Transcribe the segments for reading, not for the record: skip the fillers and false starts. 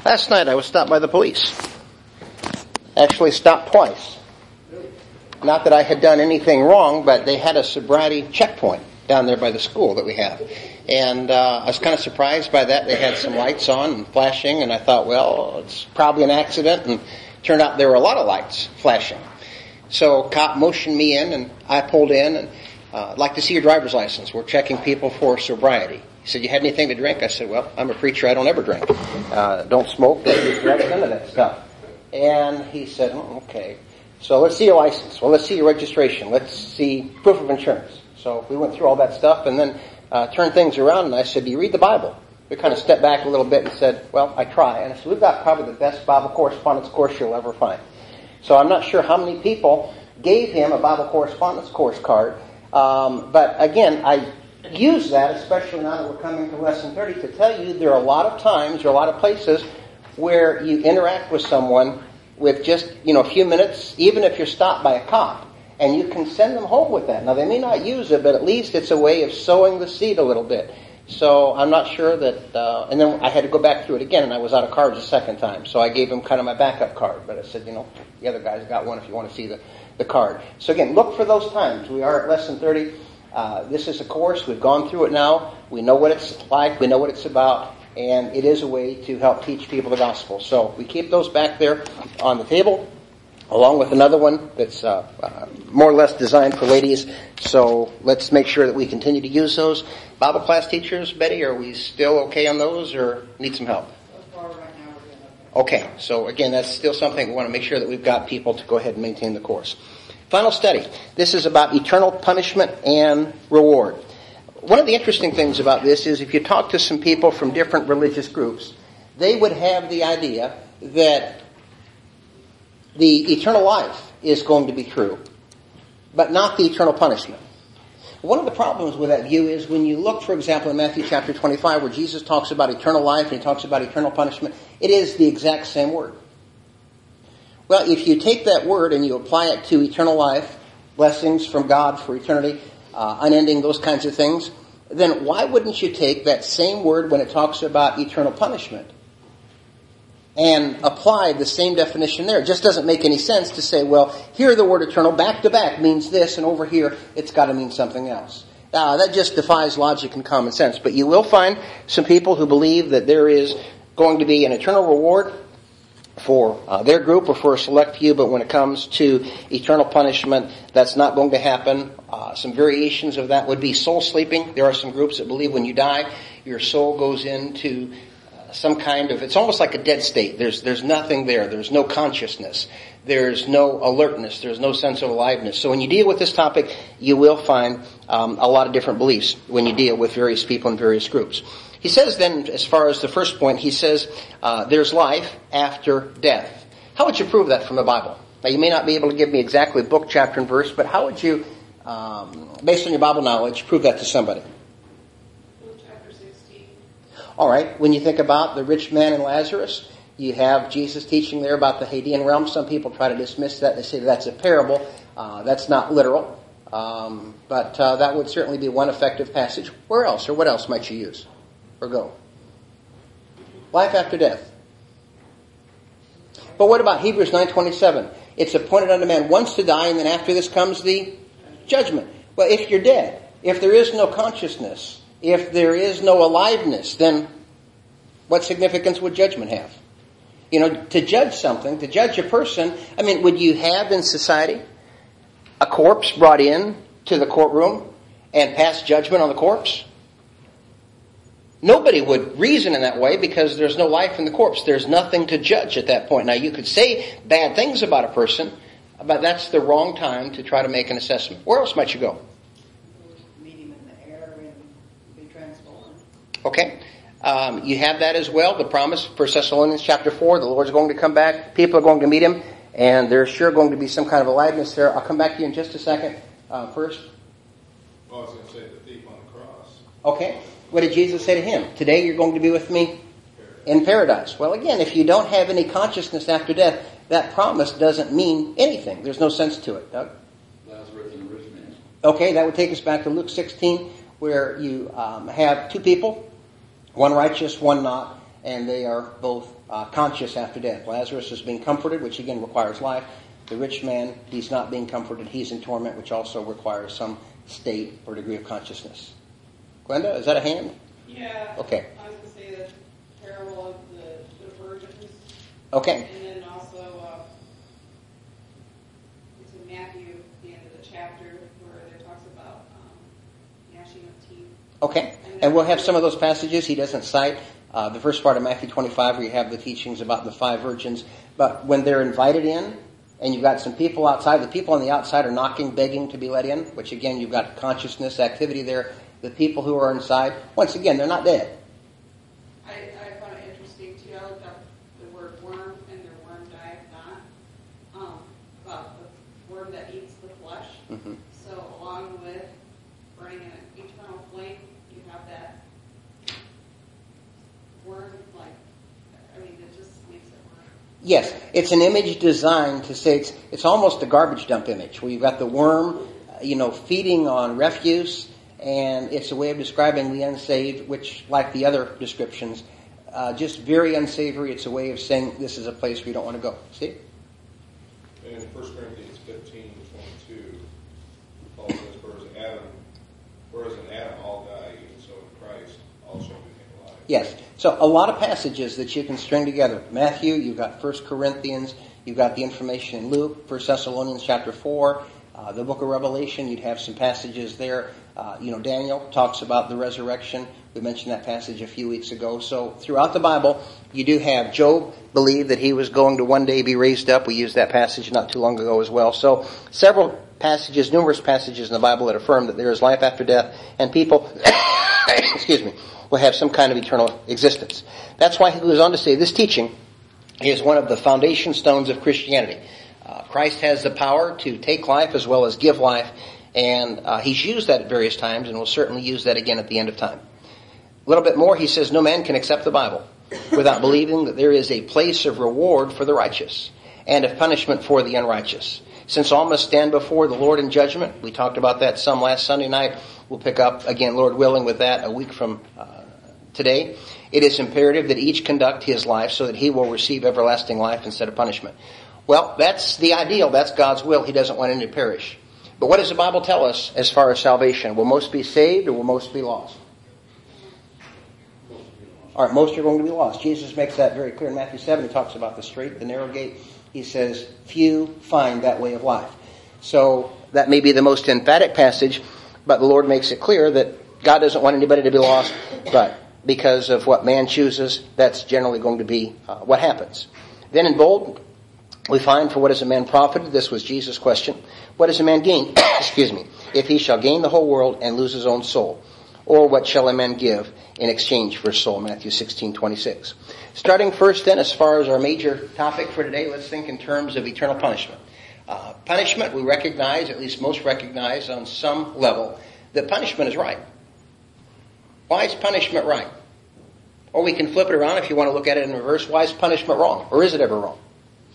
Last night I was stopped by the police. Actually stopped twice. Not that I had done anything wrong, but they had a sobriety checkpoint down there by the school that we have. And I was kind of surprised by that. They had some lights on and flashing, and I thought, well, it's probably an accident. And it turned out there were a lot of lights flashing. So cop motioned me in, and I pulled in, and I'd like to see your driver's license. We're checking people for sobriety. He said, you had anything to drink? I said, well, I'm a preacher. I don't ever drink. Don't smoke. Don't use drugs, none of that stuff. And he said, okay. So let's see your license. Well, let's see your registration. Let's see proof of insurance. So we went through all that stuff and then turned things around. And I said, do you read the Bible? We kind of stepped back a little bit and said, well, I try. And I said, we've got probably the best Bible correspondence course you'll ever find. So I'm not sure how many people gave him a Bible correspondence course card. But again, I use that, especially now that we're coming to Lesson 30, to tell you there are a lot of times, there are a lot of places where you interact with someone with just, a few minutes, even if you're stopped by a cop, and you can send them home with that. Now, they may not use it, but at least it's a way of sowing the seed a little bit. So I'm not sure that, and then I had to go back through it again, and I was out of cards a second time. So I gave him kind of my backup card, but I said, the other guy's got one if you want to see the card. So again, look for those times. We are at Lesson 30. This is a course. We've gone through it now. We know what it's like. We know what it's about. And it is a way to help teach people the gospel. So we keep those back there on the table, along with another one that's more or less designed for ladies. So let's make sure that we continue to use those. Bible class teachers, Betty, are we still okay on those or need some help? Okay, so again, that's still something we want to make sure that we've got people to go ahead and maintain the course. Final study. This is about eternal punishment and reward. One of the interesting things about this is if you talk to some people from different religious groups, they would have the idea that the eternal life is going to be true, but not the eternal punishment. One of the problems with that view is when you look, for example, in Matthew chapter 25, where Jesus talks about eternal life and he talks about eternal punishment, it is the exact same word. Well, if you take that word and you apply it to eternal life, blessings from God for eternity, unending, those kinds of things, then why wouldn't you take that same word when it talks about eternal punishment and apply the same definition there? It just doesn't make any sense to say, well, here the word eternal back to back means this, and over here it's got to mean something else. That just defies logic and common sense. But you will find some people who believe that there is going to be an eternal reward for their group or for a select few, but when it comes to eternal punishment, that's not going to happen. Some variations of that would be soul sleeping. There are some groups that believe when you die, your soul goes into some kind of, it's almost like a dead state. There's nothing there. There's no consciousness. There's no alertness. There's no sense of aliveness. So when you deal with this topic, you will find a lot of different beliefs when you deal with various people in various groups. He says then, as far as the first point, he says there's life after death. How would you prove that from the Bible? Now, you may not be able to give me exactly book, chapter, and verse, but how would you, based on your Bible knowledge, prove that to somebody? Luke chapter 16. All right. When you think about the rich man and Lazarus, you have Jesus teaching there about the Hadean realm. Some people try to dismiss that. They say that's a parable. That's not literal. But that would certainly be one effective passage. Where else, or what else might you use? Or go? Life after death. But what about Hebrews 9:27? It's appointed unto man once to die, and then after this comes the judgment. Well, if you're dead, if there is no consciousness, if there is no aliveness, then what significance would judgment have? To judge something, to judge a person, would you have in society a corpse brought in to the courtroom and pass judgment on the corpse? Nobody would reason in that way because there's no life in the corpse. There's nothing to judge at that point. Now, you could say bad things about a person, but that's the wrong time to try to make an assessment. Where else might you go? Meet him in the air and be transformed. Okay. You have that as well, the promise, 1 Thessalonians chapter 4, the Lord's going to come back. People are going to meet him, and there's sure going to be some kind of aliveness there. I'll come back to you in just a second. First. Well, I was going to say the thief on the cross. Okay. What did Jesus say to him? Today you're going to be with me in paradise. Well, again, if you don't have any consciousness after death, that promise doesn't mean anything. There's no sense to it. Doug? Lazarus and the rich man. Okay, that would take us back to Luke 16, where you have two people, one righteous, one not. and they are both conscious after death. Lazarus is being comforted, which again requires life. The rich man, he's not being comforted. He's in torment, which also requires some state or degree of consciousness. Glenda, is that a hand? Yeah. Okay. I was going to say the parable of the virgins. Okay. And then also, it's in Matthew, the end of the chapter, where it talks about gnashing of teeth. Okay. And we'll have some of those passages. He doesn't cite the first part of Matthew 25 where you have the teachings about the 5 virgins. But when they're invited in, and you've got some people outside, the people on the outside are knocking, begging to be let in, which again, you've got consciousness, activity there. The people who are inside, once again, they're not dead. I found it interesting, too. I looked up the word worm and their worm diet not. About the worm that eats the flesh. Mm-hmm. So along with burning in an eternal flame, you have that worm, it just makes it work. Yes, it's an image designed to say it's almost a garbage dump image where you've got the worm, feeding on refuse, and it's a way of describing the unsaved, which, like the other descriptions, just very unsavory. It's a way of saying this is a place where you don't want to go. See? And in 1 Corinthians 15:22, Paul says, whereas in Adam all die, even so in Christ all shall become alive. Yes. So a lot of passages that you can string together. Matthew, you've got 1 Corinthians, you've got the information in Luke, 1 Thessalonians chapter 4, the book of Revelation, you'd have some passages there. Daniel talks about the resurrection. We mentioned that passage a few weeks ago. So throughout the Bible, you do have Job believed that he was going to one day be raised up. We used that passage not too long ago as well. So several passages, numerous passages in the Bible that affirm that there is life after death, and people, will have some kind of eternal existence. That's why he goes on to say this teaching is one of the foundation stones of Christianity. Christ has the power to take life as well as give life, and he's used that at various times and will certainly use that again at the end of time. A little bit more, he says, no man can accept the Bible without believing that there is a place of reward for the righteous and of punishment for the unrighteous. Since all must stand before the Lord in judgment, we talked about that some last Sunday night. We'll pick up again, Lord willing, with that a week from today. It is imperative that each conduct his life so that he will receive everlasting life instead of punishment. Well, that's the ideal. That's God's will. He doesn't want any to perish. But what does the Bible tell us as far as salvation? Will most be saved or will most be lost? All right, most are going to be lost. Jesus makes that very clear in Matthew 7. He talks about the straight, the narrow gate. He says, few find that way of life. So that may be the most emphatic passage, but the Lord makes it clear that God doesn't want anybody to be lost, but because of what man chooses, that's generally going to be what happens. Then in bold, we find, for what is a man profited? This was Jesus' question. What does a man gain, if he shall gain the whole world and lose his own soul? Or what shall a man give in exchange for his soul? Matthew 16:26. Starting first then, as far as our major topic for today, let's think in terms of eternal punishment. Punishment, we recognize, at least most recognize on some level, that punishment is right. Why is punishment right? Or we can flip it around if you want to look at it in reverse. Why is punishment wrong? Or is it ever wrong?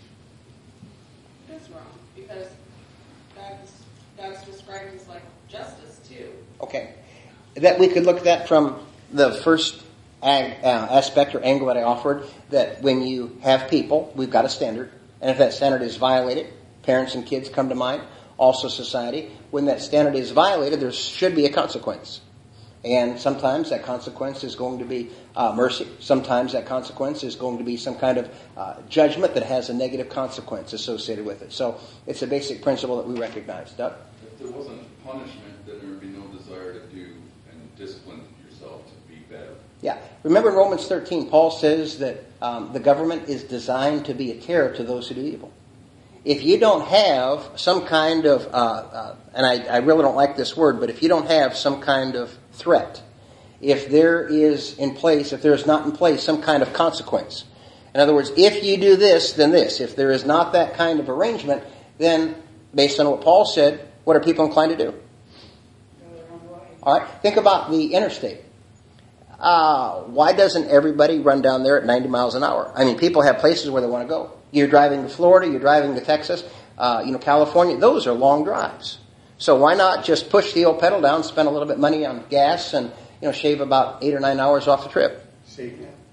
God's described as like justice too. Okay. That we could look at that from the first aspect or angle that I offered, that when you have people, we've got a standard. And if that standard is violated, parents and kids come to mind, also society. When that standard is violated, there should be a consequence. And sometimes that consequence is going to be mercy. Sometimes that consequence is going to be some kind of judgment that has a negative consequence associated with it. So it's a basic principle that we recognize. Doug? If there wasn't punishment, then there would be no desire to do and discipline yourself to be better. Yeah. Remember in Romans 13, Paul says that the government is designed to be a terror to those who do evil. If you don't have some kind of, and I really don't like this word, but if you don't have some kind of threat, if there is not in place some kind of consequence. In other words, if you do this, then this. If there is not that kind of arrangement, then based on what Paul said, what are people inclined to do? All right, think about the interstate. Why doesn't everybody run down there at 90 miles an hour? I mean, people have places where they want to go. You're driving to Florida, you're driving to Texas, California. Those are long drives. So why not just push the old pedal down, spend a little bit of money on gas, and shave about 8 or 9 hours off the trip? Save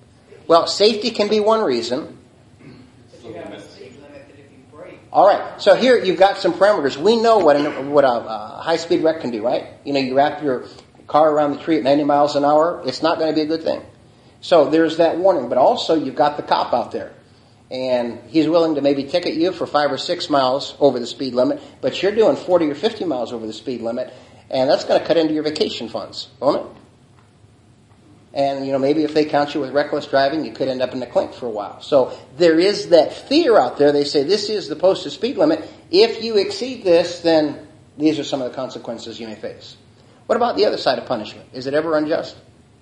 Well, safety can be one reason. But you have a speed limit that if you break. All right. So here you've got some parameters. We know what a high-speed wreck can do, right? You know, you wrap your car around the tree at 90 miles an hour. It's not going to be a good thing. So there's that warning. But also you've got the cop out there. And he's willing to maybe ticket you for 5 or 6 miles over the speed limit. But you're doing 40 or 50 miles over the speed limit. And that's going to cut into your vacation funds, won't it? And, you know, maybe if they count you with reckless driving, you could end up in the clink for a while. So there is that fear out there. They say this is the posted speed limit. If you exceed this, then these are some of the consequences you may face. What about the other side of punishment? Is it ever unjust?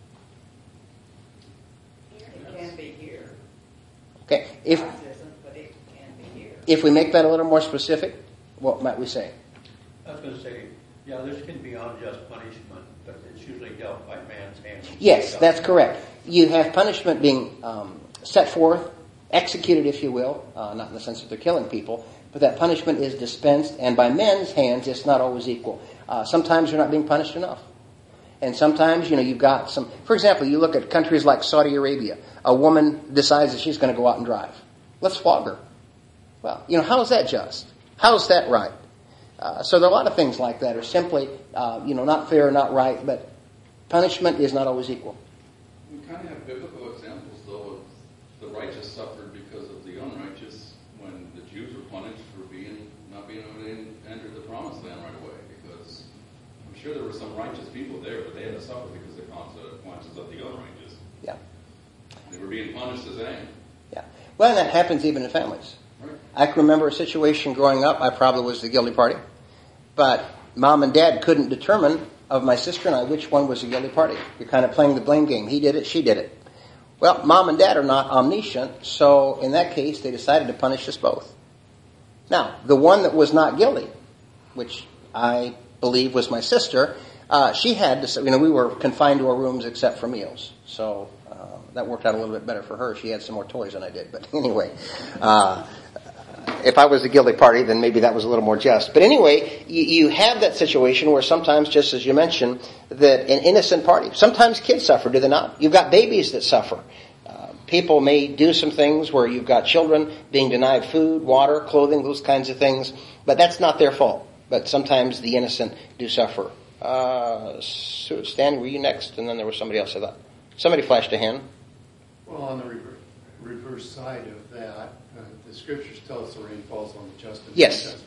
It can be here. Okay. Ours isn't, but it can be here. If we make that a little more specific, what might we say? I was going to say, yeah, this can be unjust punishment, but it's usually dealt by man's hands. Yes, that's correct. You have punishment being set forth, executed, if you will, not in the sense that they're killing people, but that punishment is dispensed, and by men's hands, it's not always equal. Sometimes you're not being punished enough. And sometimes, you know, you've got some... For example, you look at countries like Saudi Arabia. A woman decides that she's going to go out and drive. Let's flog her. Well, you know, how is that just? How is that right? So there are a lot of things like that are simply, you know, not fair, not right, but punishment is not always equal. We kind of have biblical examples, though, of the righteous suffered because of the unrighteous when the Jews were punished for not being able to enter the promised land right away, because I'm sure there were some righteous people there, but they had to suffer because of the consequences of the unrighteous. Yeah. They were being punished as they. Yeah. Well, and that happens even in families. Right. I can remember a situation growing up. I probably was the guilty party. But Mom and Dad couldn't determine of my sister and I which one was the guilty party. You're kind of playing the blame game. He did it, she did it. Well, Mom and Dad are not omniscient, so in that case, they decided to punish us both. Now, the one that was not guilty, which I believe was my sister, she had to, you know, we were confined to our rooms except for meals. So that worked out a little bit better for her. She had some more toys than I did. But anyway, if I was the guilty party, then maybe that was a little more just. But anyway, you have that situation where sometimes, just as you mentioned, that an innocent party, sometimes kids suffer, do they not? You've got babies that suffer. People may do some things where you've got children being denied food, water, clothing, those kinds of things, but that's not their fault. But sometimes the innocent do suffer. Stan, were you next? And then there was somebody else, I thought. Somebody flashed a hand. Well, on the reverse side of that, the scriptures tell us the rain falls on the just and Yes. unjust.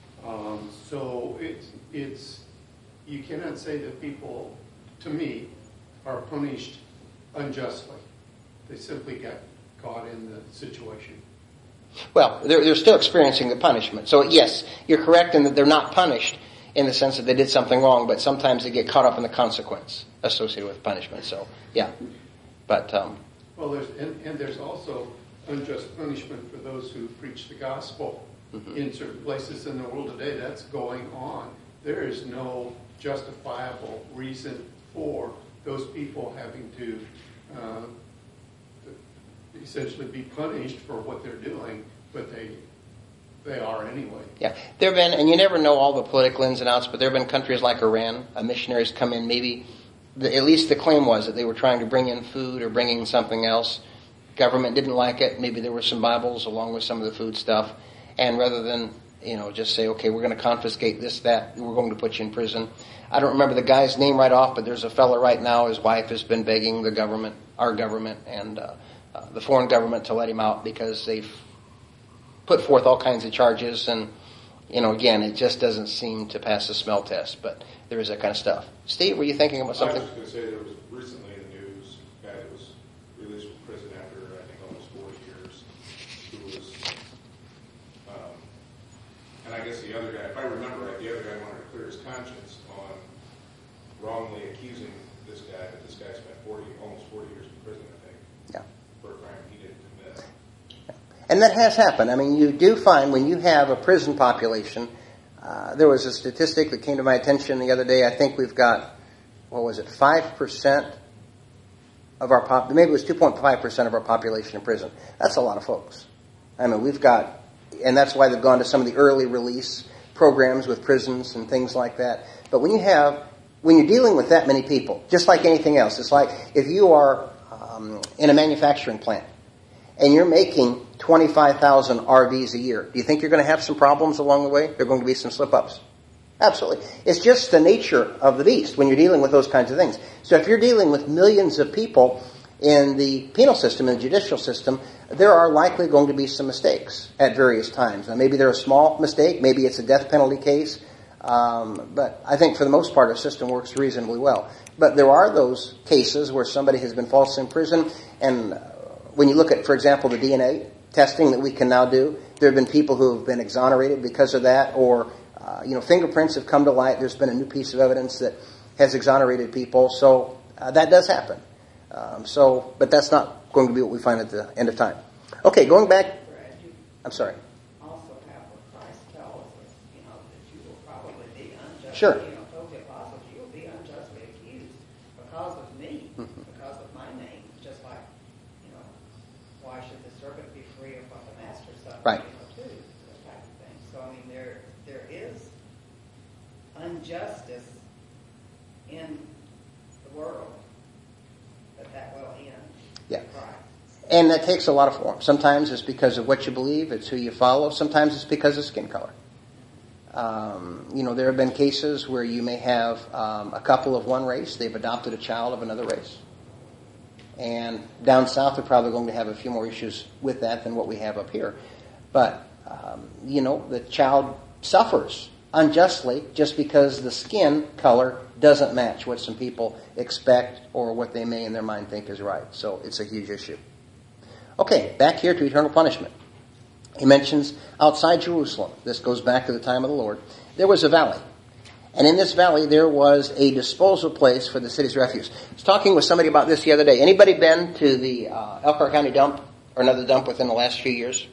So it's you cannot say that people, to me, are punished unjustly. They simply got caught in the situation. Well, they're still experiencing the punishment. So yes, you're correct in that they're not punished in the sense that they did something wrong, but sometimes they get caught up in the consequence associated with punishment. So, yeah. But Well, there's also unjust punishment for those who preach the gospel in certain places in the world today. That's going on. There is no justifiable reason for those people having to essentially be punished for what they're doing, but they are anyway. yeah, there have been, and you never know all the political ins and outs, but there have been countries like Iran, missionaries come in, maybe, at least the claim was that they were trying to bring in food or bringing something else. Government didn't like it. Maybe there were some Bibles along with some of the food stuff. And rather than, you know, just say, okay, we're going to confiscate this, that, we're going to put you in prison. I don't remember the guy's name right off, but there's a fella right now, his wife has been begging the government, our government, and the foreign government to let him out because they've put forth all kinds of charges. And, you know, again, it just doesn't seem to pass the smell test, but there is that kind of stuff. Steve, were you thinking about something? I was just going to say there was recently in the news a guy that was released from prison after, I think, almost 40 years, who was, and I guess the other guy, if I remember right, the other guy wanted to clear his conscience on wrongly accusing this guy, that this guy spent almost 40 years in prison, I think, Yeah. for a crime he didn't commit. And that has happened. I mean, you do find when you have a prison population, there was a statistic that came to my attention the other day. I think we've got, 5% of our maybe it was 2.5% of our population in prison. That's a lot of folks. I mean, we've got, and that's why they've gone to some of the early release programs with prisons and things like that. But when you're dealing with that many people, just like anything else, it's like if you are in a manufacturing plant and you're making 25,000 RVs a year, do you think you're going to have some problems along the way? There are going to be some slip-ups. Absolutely. It's just the nature of the beast when you're dealing with those kinds of things. So if you're dealing with millions of people in the penal system and the judicial system, there are likely going to be some mistakes at various times. Now, maybe they're a small mistake. Maybe it's a death penalty case. But I think for the most part, our system works reasonably well. But there are those cases where somebody has been falsely imprisoned. And when you look at, for example, the DNA testing that we can now do, there have been people who have been exonerated because of that, or fingerprints have come to light. There's been a new piece of evidence that has exonerated people. So that does happen. But that's not going to be what we find at the end of time. Okay, going back. Brad, you I'm sorry. also have what Christ tells us, that you will probably be unjustly, Sure. told the apostles, you will be unjustly accused because of me, because of my name. Just like, why should the servant be free of what the master suffered? Right. Too, that type of thing. So, I mean, there is injustice in the world, but that will end. Yeah. Right. And that takes a lot of forms. Sometimes it's because of what you believe, it's who you follow. Sometimes it's because of skin color. There have been cases where you may have a couple of one race, they've adopted a child of another race. And down south, they're probably going to have a few more issues with that than what we have up here. But, the child suffers unjustly just because the skin color doesn't match what some people expect or what they may in their mind think is right. So it's a huge issue. Okay, back here to eternal punishment. He mentions outside Jerusalem, this goes back to the time of the Lord, there was a valley. And in this valley, there was a disposal place for the city's refuse. I was talking with somebody about this the other day. Anybody been to the Elkhart County dump or another dump within the last few years?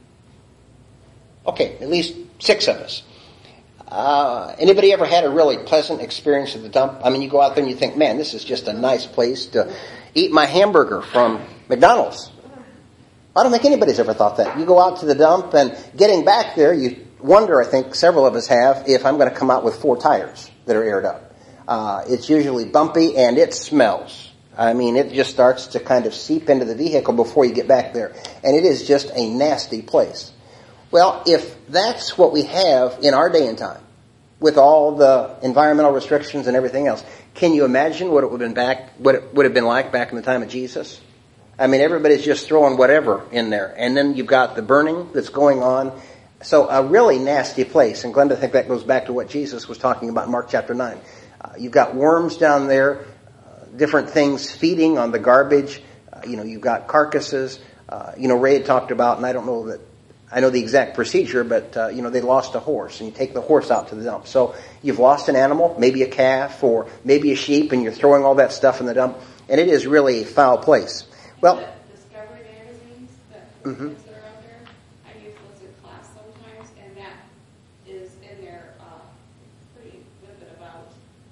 Okay, at least 6 of us. Anybody ever had a really pleasant experience at the dump? I mean, you go out there and you think, man, this is just a nice place to eat my hamburger from McDonald's. I don't think anybody's ever thought that. You go out to the dump and getting back there, you wonder, I think several of us have, if I'm going to come out with 4 tires that are aired up. It's usually bumpy and it smells. I mean, it just starts to kind of seep into the vehicle before you get back there. And it is just a nasty place. Well, if that's what we have in our day and time, with all the environmental restrictions and everything else, can you imagine what it would have been like back in the time of Jesus? I mean, everybody's just throwing whatever in there. And then you've got the burning that's going on. So a really nasty place. And Glenda, I think that goes back to what Jesus was talking about in Mark chapter 9. You've got worms down there, different things feeding on the garbage. You've got carcasses. Ray had talked about, and I don't know that I know the exact procedure, but they lost a horse, and you take the horse out to the dump. So you've lost an animal, maybe a calf or maybe a sheep, and you're throwing all that stuff in the dump. And it is really a foul place. Well, the Discovery magazines that are out there, I use those in class sometimes, and that is in there pretty vivid about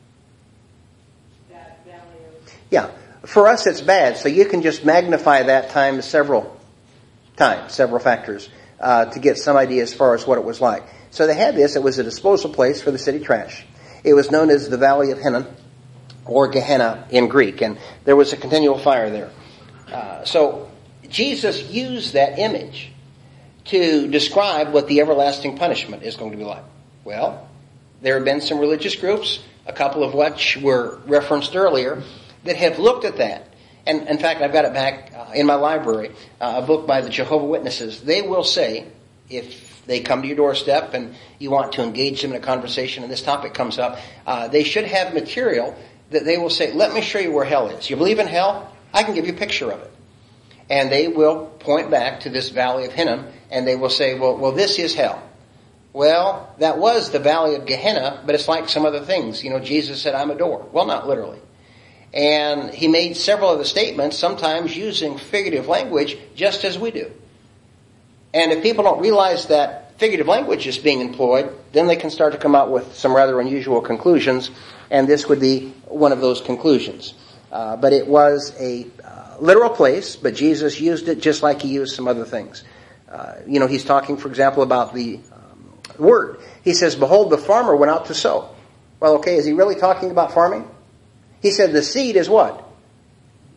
that valley of... Yeah, for us it's bad, so you can just magnify that times several factors to get some idea as far as what it was like. So they had this. It was a disposal place for the city trash. It was known as the Valley of Hinnom, or Gehenna in Greek, and there was a continual fire there. So Jesus used that image to describe what the everlasting punishment is going to be like. Well, there have been some religious groups, a couple of which were referenced earlier, that have looked at that. And in fact, I've got it back in my library, a book by the Jehovah's Witnesses. They will say, if they come to your doorstep and you want to engage them in a conversation and this topic comes up, they should have material that they will say, let me show you where hell is. You believe in hell? I can give you a picture of it. And they will point back to this Valley of Hinnom, and they will say, well, this is hell. Well, that was the Valley of Gehenna, but it's like some other things. Jesus said, I'm a door. Well, not literally. And he made several of the statements, sometimes using figurative language, just as we do. And if people don't realize that figurative language is being employed, then they can start to come out with some rather unusual conclusions, and this would be one of those conclusions. But it was a literal place, but Jesus used it just like he used some other things. He's talking, for example, about the word. He says, behold, the farmer went out to sow. Well, okay, is he really talking about farming? He said the seed is what?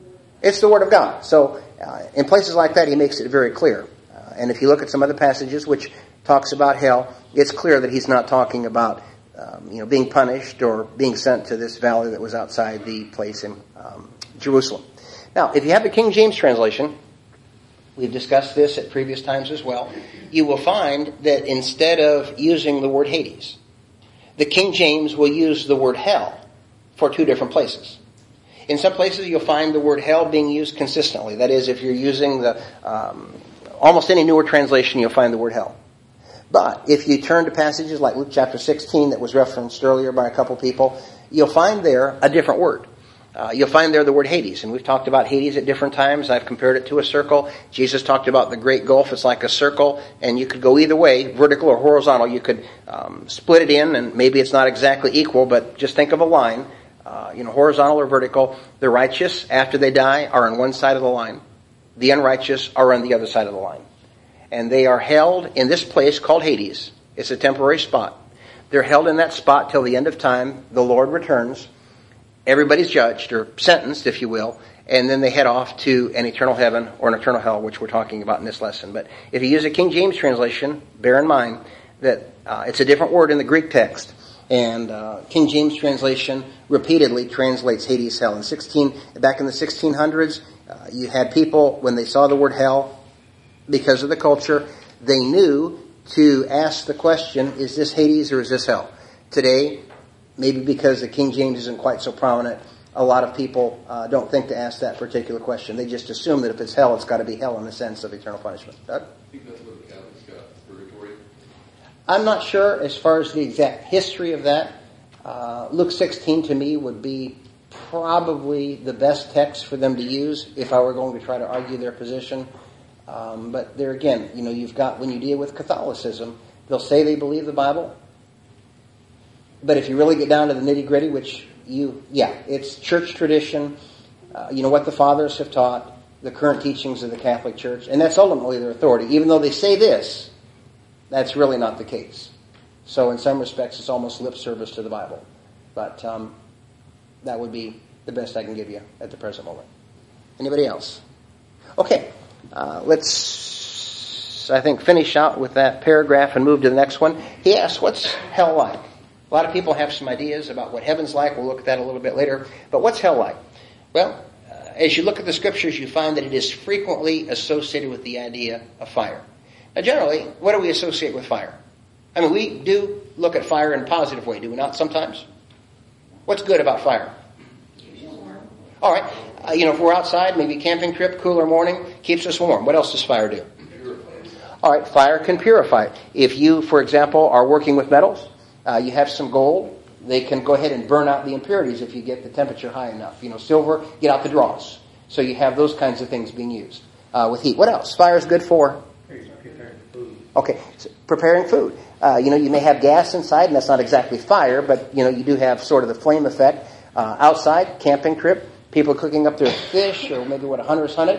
It's the Word of God. So in places like that, he makes it very clear. And if you look at some other passages which talks about hell, it's clear that he's not talking about being punished or being sent to this valley that was outside the place in Jerusalem. Now, if you have the King James translation, we've discussed this at previous times as well, you will find that instead of using the word Hades, the King James will use the word hell for two different places. In some places you'll find the word hell being used consistently. That is, if you're using the almost any newer translation, you'll find the word hell. But if you turn to passages like Luke chapter 16 that was referenced earlier by a couple people, you'll find there a different word. You'll find there the word Hades. And we've talked about Hades at different times. I've compared it to a circle. Jesus talked about the great gulf. It's like a circle, and you could go either way, vertical or horizontal. You could split it in, and maybe it's not exactly equal, but just think of a line, horizontal or vertical. The righteous, after they die, are on one side of the line. The unrighteous are on the other side of the line. And they are held in this place called Hades. It's a temporary spot. They're held in that spot till the end of time. The Lord returns. Everybody's judged or sentenced, if you will, and then they head off to an eternal heaven or an eternal hell, which we're talking about in this lesson. But if you use a King James translation, bear in mind that it's a different word in the Greek text. And King James translation repeatedly translates Hades, hell. Back in the 1600s, you had people, when they saw the word hell, because of the culture, they knew to ask the question, is this Hades or is this hell? Today, maybe because the King James isn't quite so prominent, a lot of people don't think to ask that particular question. They just assume that if it's hell, it's got to be hell in the sense of eternal punishment. Doug? I think that's what the Catholics got, purgatory. I'm not sure as far as the exact history of that. Luke 16 to me would be probably the best text for them to use if I were going to try to argue their position. But there again, you've got, when you deal with Catholicism, they'll say they believe the Bible. But if you really get down to the nitty-gritty, it's church tradition, what the fathers have taught, the current teachings of the Catholic Church, and that's ultimately their authority. Even though they say this, that's really not the case. So in some respects, it's almost lip service to the Bible. But that would be the best I can give you at the present moment. Anybody else? Okay, let's, I think, finish out with that paragraph and move to the next one. He asks, what's hell like? A lot of people have some ideas about what heaven's like. We'll look at that a little bit later. But what's hell like? Well, as you look at the scriptures, you find that it is frequently associated with the idea of fire. Now, generally, what do we associate with fire? I mean, we do look at fire in a positive way, do we not, sometimes? What's good about fire? All right. If we're outside, maybe camping trip, cooler morning, keeps us warm. What else does fire do? All right, fire can purify. If you, for example, are working with metals, you have some gold, they can go ahead and burn out the impurities if you get the temperature high enough. Silver, get out the dross. So you have those kinds of things being used with heat. What else? Fire is good for? Preparing food. Okay, so preparing food. You may have gas inside, and that's not exactly fire, but, you do have sort of the flame effect. Outside, camping trip, people cooking up their fish, or maybe what a hunter's hunted.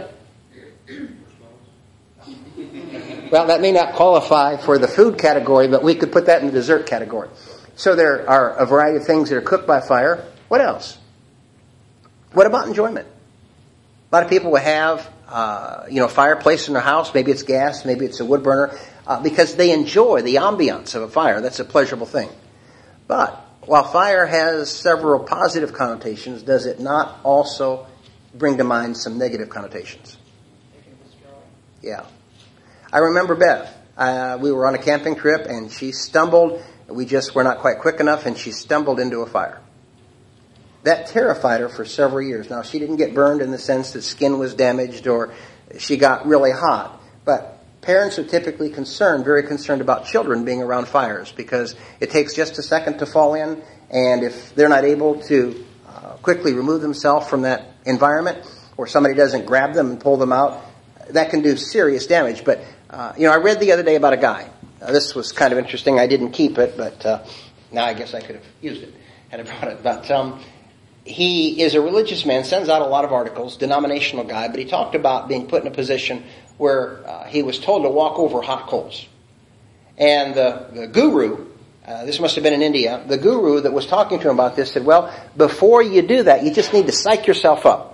Well, that may not qualify for the food category, but we could put that in the dessert category. So there are a variety of things that are cooked by fire. What else? What about enjoyment? A lot of people will have, a fireplace in their house. Maybe it's gas, maybe it's a wood burner, because they enjoy the ambiance of a fire. That's a pleasurable thing. But while fire has several positive connotations, does it not also bring to mind some negative connotations? Yeah. I remember Beth. We were on a camping trip, and she stumbled. We just were not quite quick enough, and she stumbled into a fire. That terrified her for several years. Now, she didn't get burned in the sense that skin was damaged or she got really hot. But parents are typically very concerned about children being around fires, because it takes just a second to fall in, and if they're not able to quickly remove themselves from that environment, or somebody doesn't grab them and pull them out, that can do serious damage. But I read the other day about a guy. This was kind of interesting. I didn't keep it, but now I guess I could have used it had I brought it. But he is a religious man, sends out a lot of articles, denominational guy, but he talked about being put in a position where he was told to walk over hot coals. And the guru, this must have been in India, the guru that was talking to him about this said, well, before you do that, you just need to psych yourself up.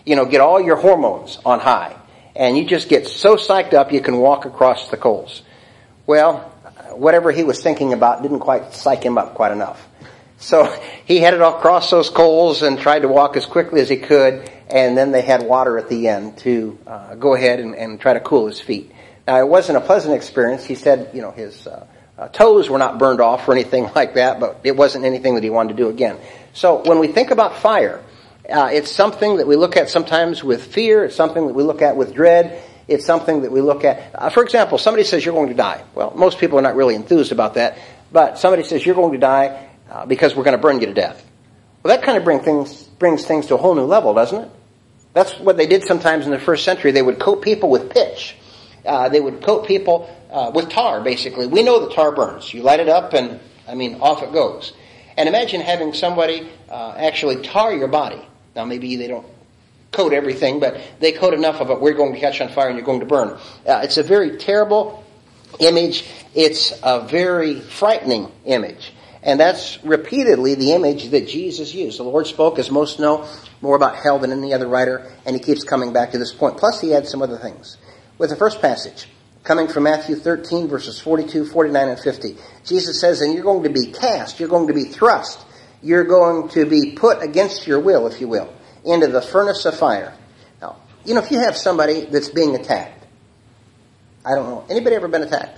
get all your hormones on high. And you just get so psyched up you can walk across the coals. Well, whatever he was thinking about didn't quite psych him up quite enough. So he headed across those coals and tried to walk as quickly as he could, and then they had water at the end to go ahead and try to cool his feet. Now, it wasn't a pleasant experience. He said, his toes were not burned off or anything like that, but it wasn't anything that he wanted to do again. So when we think about fire, it's something that we look at sometimes with fear. It's something that we look at with dread. It's something that we look at. For example, somebody says you're going to die. Well, most people are not really enthused about that, but somebody says you're going to die because we're going to burn you to death. Well, that kind of brings things to a whole new level, doesn't it? That's what they did sometimes in the first century. They would coat people with pitch. They would coat people with tar, basically. We know that tar burns. You light it up and, off it goes. And imagine having somebody actually tar your body. Now, maybe they don't coat everything, but they coat enough of it, we're going to catch on fire and you're going to burn. It's a very terrible image. It's a very frightening image. And that's repeatedly the image that Jesus used. The Lord spoke, as most know, more about hell than any other writer, and he keeps coming back to this point. Plus, he adds some other things. With the first passage, coming from Matthew 13, verses 42, 49, and 50, Jesus says, and you're going to be cast, you're going to be thrust, you're going to be put against your will, if you will, into the furnace of fire. Now, if you have somebody that's being attacked, I don't know, anybody ever been attacked?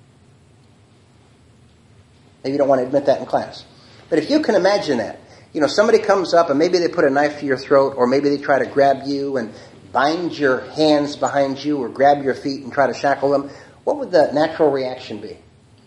Maybe you don't want to admit that in class. But if you can imagine that, somebody comes up and maybe they put a knife to your throat, or maybe they try to grab you and bind your hands behind you, or grab your feet and try to shackle them, what would the natural reaction be?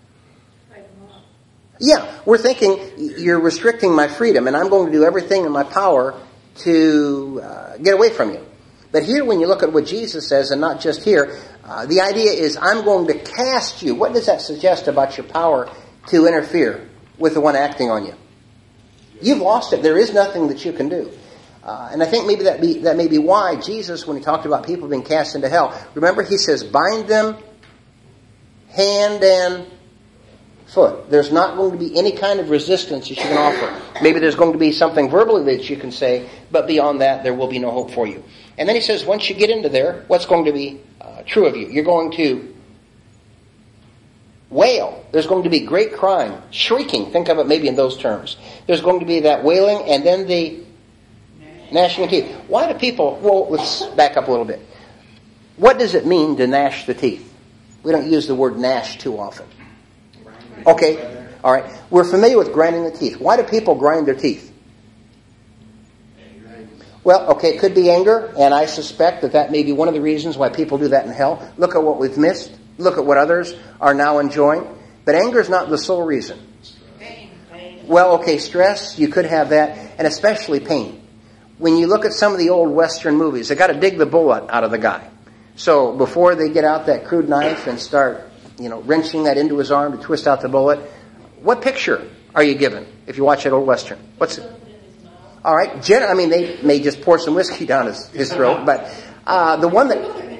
Yeah, we're thinking, you're restricting my freedom, and I'm going to do everything in my power to get away from you. But here, when you look at what Jesus says, and not just here, the idea is, I'm going to cast you. What does that suggest about your power to interfere with the one acting on you? You've lost it. There is nothing that you can do. And I think maybe that may be why Jesus, when he talked about people being cast into hell, remember he says, bind them hand and foot. There's not going to be any kind of resistance that you can offer. Maybe there's going to be something verbally that you can say, but beyond that, there will be no hope for you. And then he says, once you get into there, what's going to be true of you? You're going to wail. There's going to be great crying, shrieking. Think of it maybe in those terms. There's going to be that wailing, and then the gnashing of teeth. Why do people, let's back up a little bit. What does it mean to gnash the teeth? We don't use the word gnash too often. Okay, all right. We're familiar with grinding the teeth. Why do people grind their teeth? Well, okay, it could be anger, and I suspect that may be one of the reasons why people do that in hell. Look at what we've missed. Look at what others are now enjoying. But anger is not the sole reason. Pain. Well, okay, stress, you could have that, and especially pain. When you look at some of the old Western movies, they got to dig the bullet out of the guy. So before they get out that crude knife and start, wrenching that into his arm to twist out the bullet, what picture are you given if you watch that old Western? What's it? All right, they may just pour some whiskey down his throat, but the one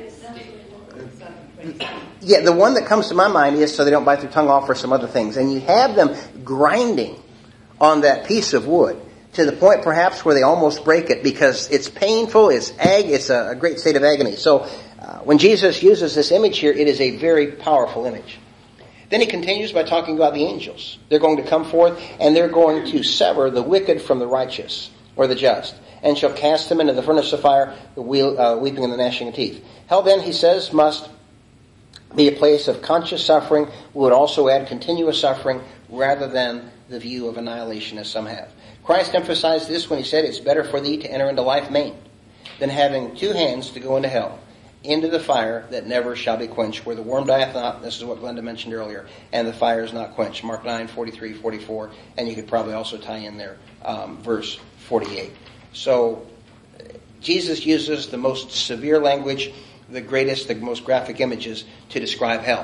that comes to my mind is so they don't bite their tongue off or some other things. And you have them grinding on that piece of wood to the point perhaps where they almost break it because it's painful, it's a great state of agony. So when Jesus uses this image here, it is a very powerful image. Then he continues by talking about the angels. They're going to come forth and they're going to sever the wicked from the righteous or the just, and shall cast them into the furnace of fire, the weeping and the gnashing of teeth. Hell then, he says, must be a place of conscious suffering. We would also add continuous suffering rather than the view of annihilation as some have. Christ emphasized this when he said, it's better for thee to enter into life maimed than having two hands to go into hell, into the fire that never shall be quenched, where the worm dieth not, this is what Glenda mentioned earlier, and the fire is not quenched. Mark 9, 43, 44, and you could probably also tie in there verse 48. So Jesus uses the most severe language, the most graphic images to describe hell.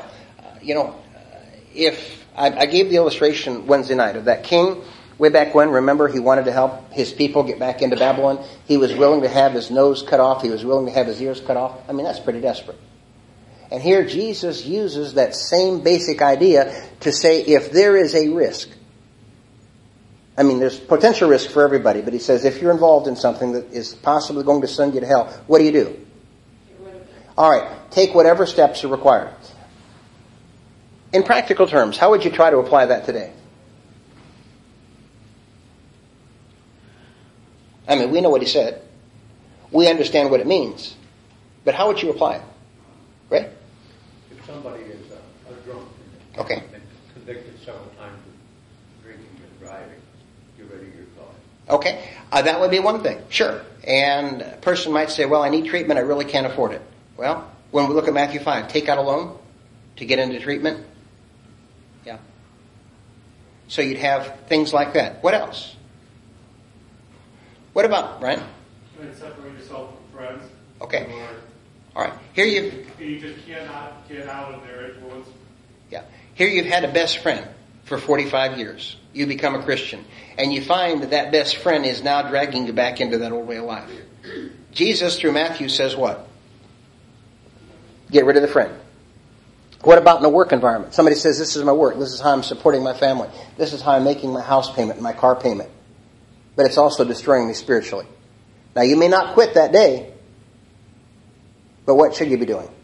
If I gave the illustration Wednesday night of that king way back when, remember, he wanted to help his people get back into Babylon. He was willing to have his nose cut off. He was willing to have his ears cut off. That's pretty desperate. And here Jesus uses that same basic idea to say if there is a risk I mean, there's potential risk for everybody, but he says if you're involved in something that is possibly going to send you to hell, what do? All right, take whatever steps are required. In practical terms, how would you try to apply that today? I mean, we know what he said. We understand what it means. But how would you apply it? Right? If somebody is a drunk and Okay. been convicted several times of drinking and driving, you're ready to your car. Okay, that would be one thing. Sure. And a person might say, well, I need treatment. I really can't afford it. Well, when we look at Matthew 5, take out a loan to get into treatment. Yeah. So you'd have things like that. What else? What about, Ryan? You might separate yourself from friends. Okay. Or All right. Here you just cannot get out of their influence. Yeah. Here you've had a best friend for 45 years. You become a Christian. And you find that that best friend is now dragging you back into that old way of life. Jesus, through Matthew, says what? Get rid of the friend. What about in a work environment? Somebody says, this is my work. This is how I'm supporting my family. This is how I'm making my house payment and my car payment. But it's also destroying me spiritually. Now, you may not quit that day, but what should you be doing?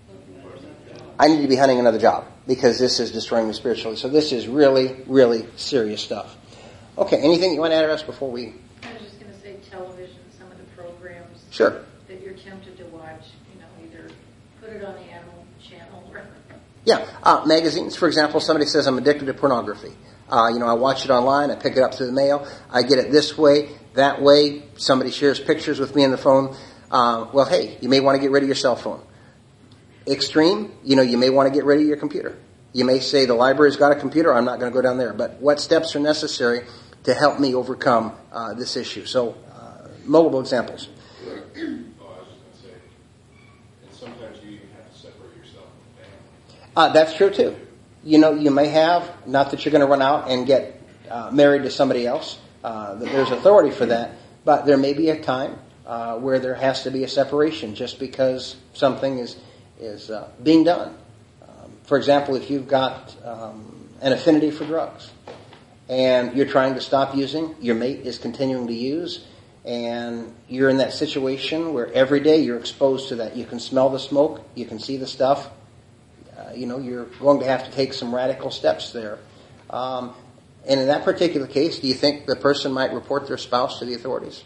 I need to be hunting another job because this is destroying me spiritually. So this is really, really serious stuff. Okay, anything you want to add to us before we... I was just going to say television, some of the programs Sure. that you're tempted to watch, either put it on the animal channel or... Yeah, magazines, for example, somebody says I'm addicted to pornography. I watch it online, I pick it up through the mail, I get it this way, that way, somebody shares pictures with me on the phone. Well, hey, you may want to get rid of your cell phone. Extreme, you may want to get rid of your computer. You may say the library's got a computer, I'm not going to go down there. But what steps are necessary to help me overcome this issue? So, multiple examples. Oh, I was just going to say, and sometimes you even have to separate yourself from family. That's true too. You may have, not that you're going to run out and get married to somebody else. There's authority for that. But there may be a time where there has to be a separation just because something is being done. For example, if you've got an affinity for drugs and you're trying to stop using, your mate is continuing to use, and you're in that situation where every day you're exposed to that. You can smell the smoke, you can see the stuff. You're going to have to take some radical steps there. And in that particular case, do you think the person might report their spouse to the authorities?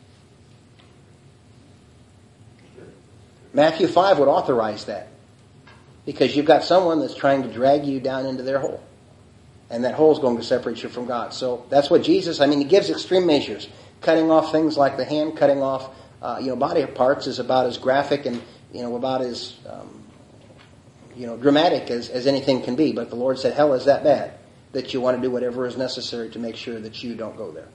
Matthew 5 would authorize that. Because you've got someone that's trying to drag you down into their hole. And that hole is going to separate you from God. So that's what Jesus, he gives extreme measures. Cutting off things like the hand, cutting off, body parts is about as graphic and, about as, dramatic as anything can be. But the Lord said, hell is that bad that you want to do whatever is necessary to make sure that you don't go there.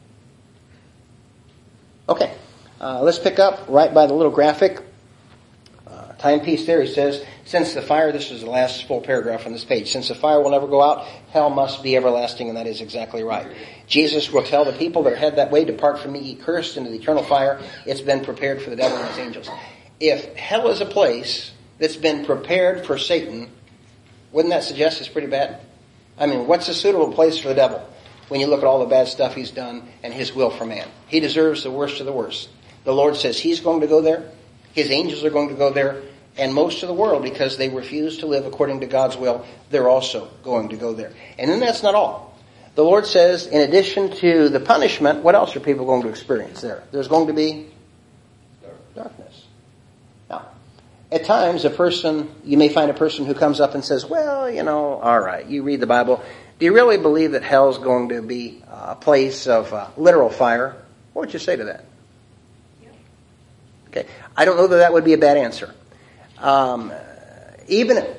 Okay, let's pick up right by the little graphic. Timepiece there, he says, since the fire, this is the last full paragraph on this page, since the fire will never go out, hell must be everlasting, and that is exactly right. Jesus will tell the people that are headed that way, depart from me, ye cursed, into the eternal fire. It's been prepared for the devil and his angels. If hell is a place that's been prepared for Satan, wouldn't that suggest it's pretty bad? What's a suitable place for the devil when you look at all the bad stuff he's done and his will for man? He deserves the worst of the worst. The Lord says he's going to go there. His angels are going to go there. And most of the world, because they refuse to live according to God's will, they're also going to go there. And then that's not all. The Lord says, in addition to the punishment, what else are people going to experience there? There's going to be darkness. Now, at times, you may find a person who comes up and says, well, all right, you read the Bible. Do you really believe that hell's going to be a place of literal fire? What would you say to that? Okay, I don't know that would be a bad answer. I've answered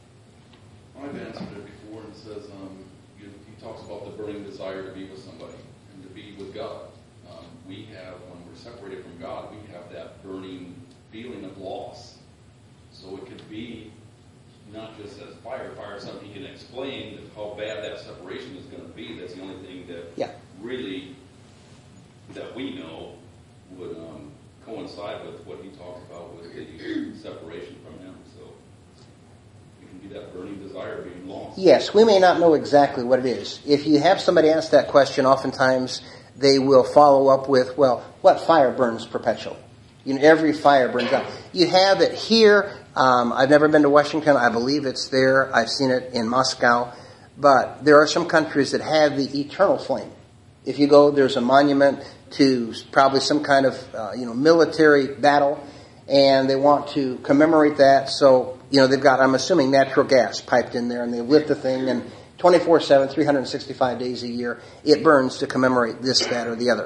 it before and says, he talks about the burning desire to be with somebody and to be with God. We have, when we're separated from God, we have that burning feeling of loss. So it could be not just as fire, something he can explain how bad that separation is going to be. That's the only thing that really, that we know would coincide with what he talks about with the separation from him. So it can be that burning desire being lost. Yes, we may not know exactly what it is. If you have somebody ask that question, oftentimes they will follow up with, well, what fire burns perpetually? Every fire burns out. You have it here. I've never been to Washington. I believe it's there. I've seen it in Moscow. But there are some countries that have the eternal flame. If you go, there's a monument to probably some kind of, military battle, and they want to commemorate that. So, they've got, I'm assuming, natural gas piped in there, and they lit the thing, and 24/7, 365 days a year, it burns to commemorate this, that, or the other.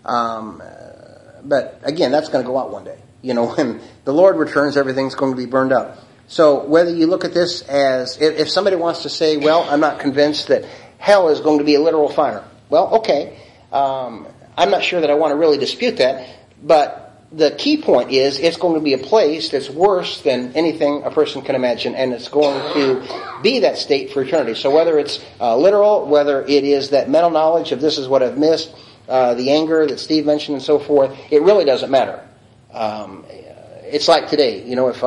But again, that's going to go out one day. When the Lord returns, everything's going to be burned up. So whether you look at this as, if somebody wants to say, well, I'm not convinced that hell is going to be a literal fire. Well, okay. I'm not sure that I want to really dispute that, but the key point is it's going to be a place that's worse than anything a person can imagine, and it's going to be that state for eternity. So whether it's literal, whether it is that mental knowledge of this is what I've missed, the anger that Steve mentioned and so forth, it really doesn't matter. It's like today, if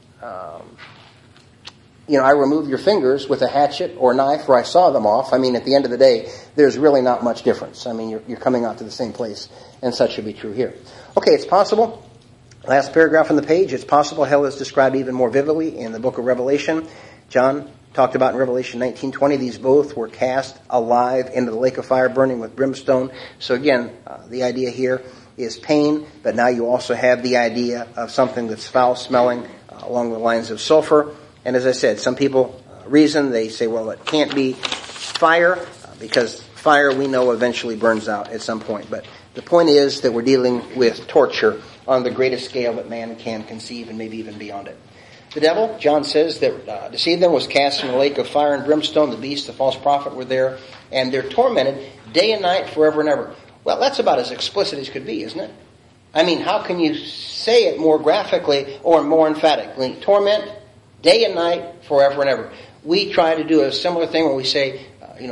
I remove your fingers with a hatchet or knife, or I saw them off, at the end of the day, there's really not much difference. You're coming out to the same place, and such should be true here. Okay, it's possible. Last paragraph on the page. It's possible hell is described even more vividly in the book of Revelation. John talked about in Revelation 19:20, these both were cast alive into the lake of fire burning with brimstone. So again, the idea here is pain, but now you also have the idea of something that's foul-smelling along the lines of sulfur. And as I said, some people reason, they say, well, it can't be fire, because fire we know eventually burns out at some point. But the point is that we're dealing with torture on the greatest scale that man can conceive, and maybe even beyond it. The devil, John says, that deceived them was cast in the lake of fire and brimstone. The beast, the false prophet, were there, and they're tormented day and night forever and ever. Well, that's about as explicit as could be, isn't it? How can you say it more graphically or more emphatically? Torment, day and night, forever and ever. We try to do a similar thing where we say,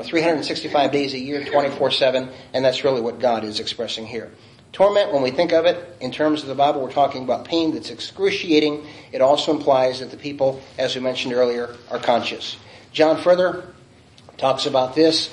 365 days a year, 24/7, and that's really what God is expressing here. Torment, when we think of it in terms of the Bible, we're talking about pain that's excruciating. It also implies that the people, as we mentioned earlier, are conscious. John further talks about this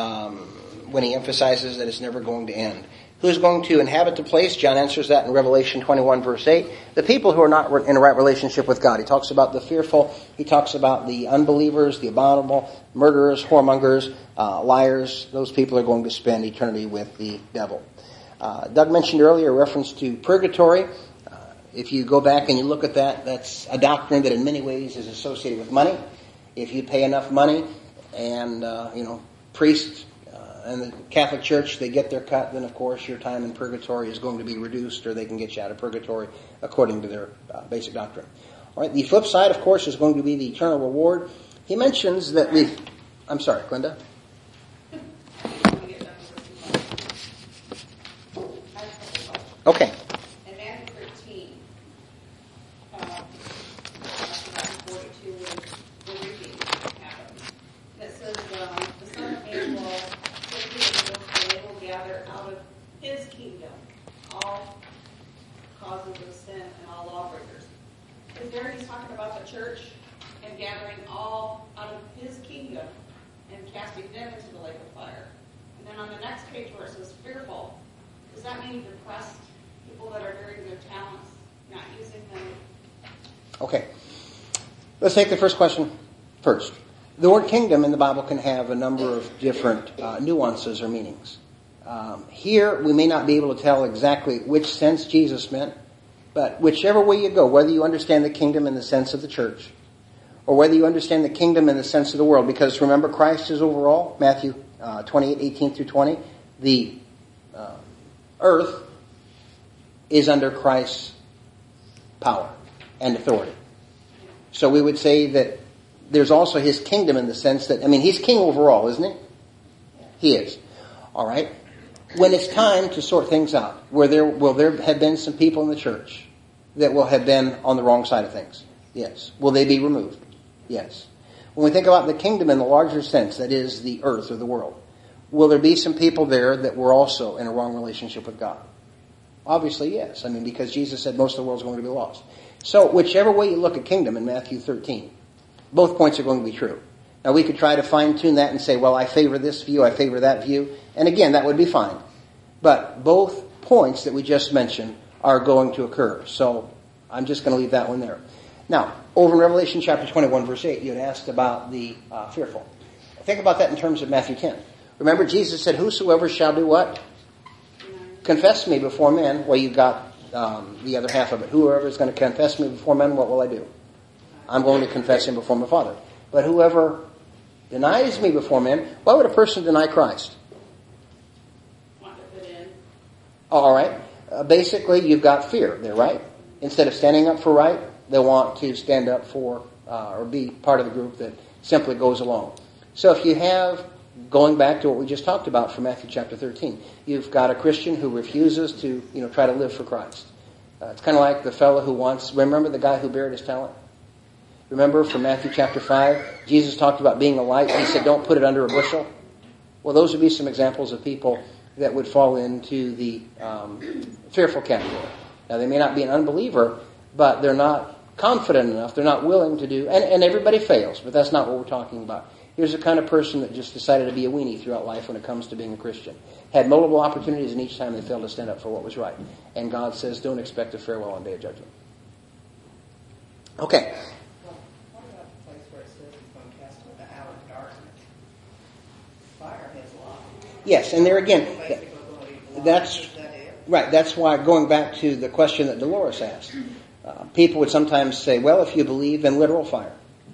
when he emphasizes that it's never going to end. Who's going to inhabit the place? John answers that in Revelation 21, verse 8. The people who are not in a right relationship with God. He talks about the fearful. He talks about the unbelievers, the abominable, murderers, whoremongers, liars. Those people are going to spend eternity with the devil. Doug mentioned earlier a reference to purgatory. If you go back and you look at that, that's a doctrine that in many ways is associated with money. If you pay enough money and, priests and the Catholic Church, they get their cut, then of course your time in purgatory is going to be reduced, or they can get you out of purgatory according to their basic doctrine. All right, the flip side, of course, is going to be the eternal reward. He mentions that I'm sorry, Glenda? Okay. In Matthew 13, 42, we're reading happened. That says, the Son of Man will take the angels, and they will gather out of his kingdom all causes of sin and all lawbreakers. Because there he's talking about the church and gathering all out of his kingdom and casting them into the lake of fire. And then on the next page where it says fearful, does that mean depressed people that are very good talents, not using them? Okay. Let's take the first question first. The word kingdom in the Bible can have a number of different nuances or meanings. Here, we may not be able to tell exactly which sense Jesus meant, but whichever way you go, whether you understand the kingdom in the sense of the church, or whether you understand the kingdom in the sense of the world, because remember, Christ is overall, Matthew 28, 18 through 20, the earth is under Christ's power and authority. So we would say that there's also his kingdom in the sense that, he's king overall, isn't he? He is. All right. When it's time to sort things out, will there have been some people in the church that will have been on the wrong side of things? Yes. Will they be removed? Yes. When we think about the kingdom in the larger sense, that is the earth or the world, will there be some people there that were also in a wrong relationship with God? Obviously, yes. Because Jesus said most of the world is going to be lost. So whichever way you look at kingdom in Matthew 13, Both points are going to be true. Now we could try to fine-tune that and say, well, I favor this view, I favor that view. And again, that would be fine. But both points that we just mentioned are going to occur. So I'm just going to leave that one there. Now, over in Revelation chapter 21, verse 8, you had asked about the fearful. Think about that in terms of Matthew 10. Remember, Jesus said, whosoever shall do what? Confess me before men. Well, you've got the other half of it. Whoever is going to confess me before men, what will I do? I'm going to confess him before my Father. But whoever denies me before men, why would a person deny Christ? Want to fit in. All right. Basically, you've got fear there, right? Instead of standing up for right, they want to stand up for or be part of the group that simply goes along. So if you have, going back to what we just talked about from Matthew chapter 13, you've got a Christian who refuses to, try to live for Christ. It's kind of like the fellow who remember the guy who buried his talent? Remember from Matthew chapter 5, Jesus talked about being a light. He said, don't put it under a bushel. Well, those would be some examples of people that would fall into the fearful category. Now, they may not be an unbeliever, but they're not confident enough. They're not willing to do, and everybody fails, but that's not what we're talking about. Here's the kind of person that just decided to be a weenie throughout life when it comes to being a Christian. Had multiple opportunities, and each time they failed to stand up for what was right. And God says, don't expect a farewell on Day of Judgment. Okay. Well, what about the place where it says he's going to cast into the outer darkness? Fire has a lot. Yes, and there again, Basically going to be blind. that's Is that it? right. That's why, going back to the question that Dolores asked, people would sometimes say, well, if you believe in literal fire,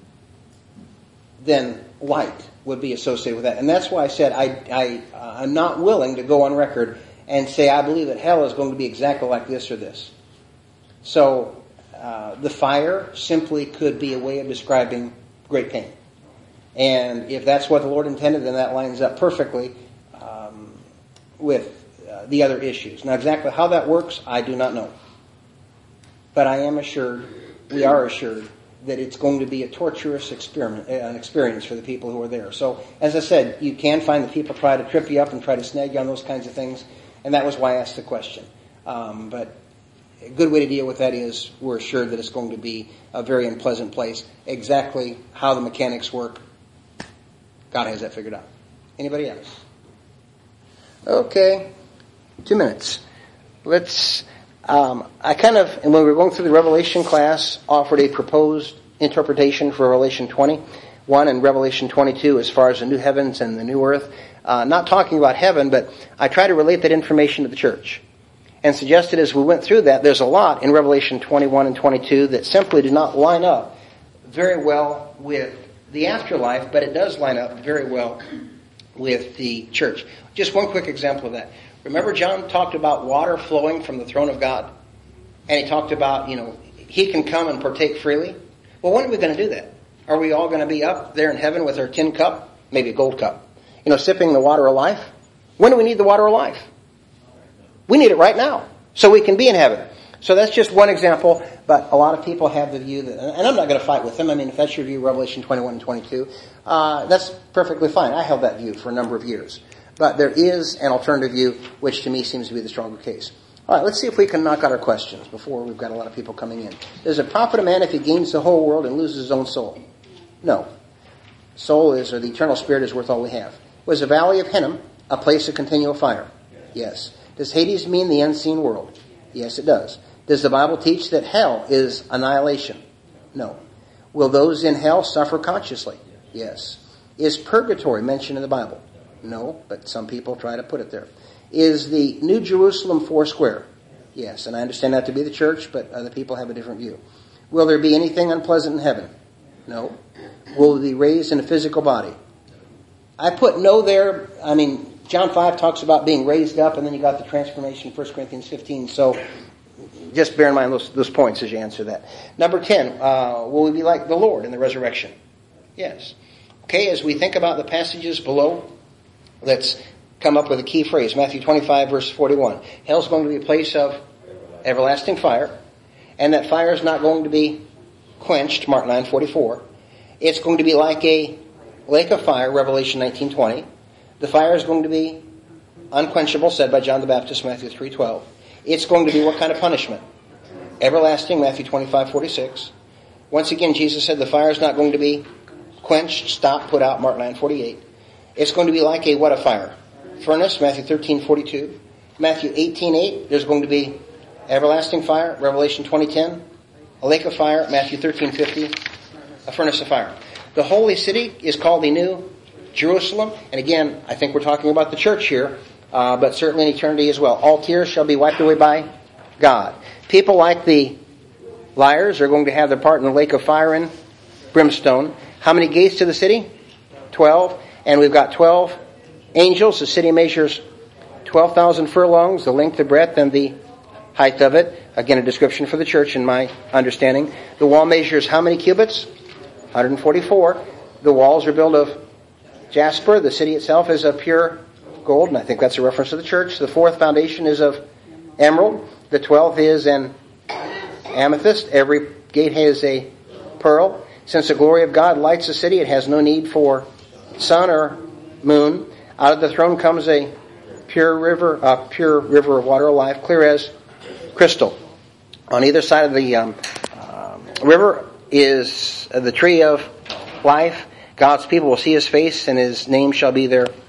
then light would be associated with that. And that's why I said I'm not willing to go on record and say I believe that hell is going to be exactly like this or this. So the fire simply could be a way of describing great pain. And if that's what the Lord intended, then that lines up perfectly with the other issues. Now, exactly how that works, I do not know. But I am assured, we are assured, that it's going to be a torturous experience for the people who are there. So, as I said, you can find that people try to trip you up and try to snag you on those kinds of things, and that was why I asked the question. But a good way to deal with that is we're assured that it's going to be a very unpleasant place. Exactly how the mechanics work, God has that figured out. Anybody else? Okay, 2 minutes. I kind of, and when we were going through the Revelation class, offered a proposed interpretation for Revelation 21 and Revelation 22 as far as the new heavens and the new earth. Not talking about heaven, but I try to relate that information to the church. And suggested as we went through that, there's a lot in Revelation 21 and 22 that simply do not line up very well with the afterlife, but it does line up very well with the church. Just one quick example of that. Remember John talked about water flowing from the throne of God? And he talked about, he can come and partake freely. Well, when are we going to do that? Are we all going to be up there in heaven with our tin cup? Maybe a gold cup. Sipping the water of life? When do we need the water of life? We need it right now. So we can be in heaven. So that's just one example. But a lot of people have the view that, and I'm not going to fight with them. I mean, if that's your view, Revelation 21 and 22, that's perfectly fine. I held that view for a number of years. But there is an alternative view, which to me seems to be the stronger case. All right, let's see if we can knock out our questions before we've got a lot of people coming in. Does it profit a man if he gains the whole world and loses his own soul? No. Soul is, or the eternal spirit is worth all we have. Was the valley of Hinnom a place of continual fire? Yes. Does Hades mean the unseen world? Yes, it does. Does the Bible teach that hell is annihilation? No. Will those in hell suffer consciously? Yes. Is purgatory mentioned in the Bible? No, but some people try to put it there. Is the New Jerusalem foursquare? Yes, and I understand that to be the church, but other people have a different view. Will there be anything unpleasant in heaven? No. Will we be raised in a physical body? I put no there. I mean, John 5 talks about being raised up, and then you got the transformation, 1 Corinthians 15. So just bear in mind those points as you answer that. Number 10, will we be like the Lord in the resurrection? Yes. Okay, as we think about the passages below, let's come up with a key phrase. Matthew 25, verse 41. Hell's going to be a place of everlasting fire, and that fire is not going to be quenched, Mark 9:44. It's going to be like a lake of fire, Revelation 19:20. The fire is going to be unquenchable, said by John the Baptist, Matthew 3:12. It's going to be what kind of punishment? Everlasting, Matthew 25:46. Once again, Jesus said the fire is not going to be quenched, stopped, put out, Mark 9:48. It's going to be like a what a fire? Furnace, Matthew 13:42. Matthew 18:8, there's going to be everlasting fire, Revelation 20:10. A lake of fire, Matthew 13:50. A furnace of fire. The holy city is called the New Jerusalem. And again, I think we're talking about the church here, but certainly in eternity as well. All tears shall be wiped away by God. People like the liars are going to have their part in the lake of fire and brimstone. How many gates to the city? 12. And we've got 12 angels. The city measures 12,000 furlongs, the length, the breadth, and the height of it. Again, a description for the church in my understanding. The wall measures how many cubits? 144. The walls are built of jasper. The city itself is of pure gold, and I think that's a reference to the church. The fourth foundation is of emerald. The 12th is an amethyst. Every gate has a pearl. Since the glory of God lights the city, it has no need for sun or moon. Out of the throne comes a pure river of water of life, clear as crystal. On either side of the river is the tree of life. God's people will see his face, and his name shall be their